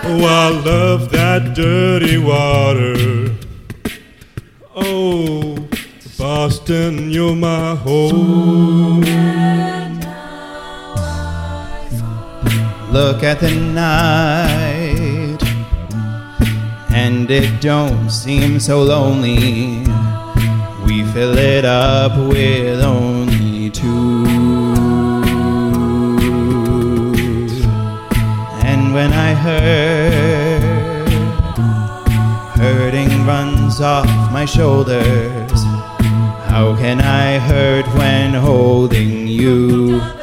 Oh, I love that dirty water. Oh, Boston, you're my home. Look at the night, and it don't seem so lonely. We fill it up with only two. And when I hurting runs off my shoulders, how can I hurt when holding you?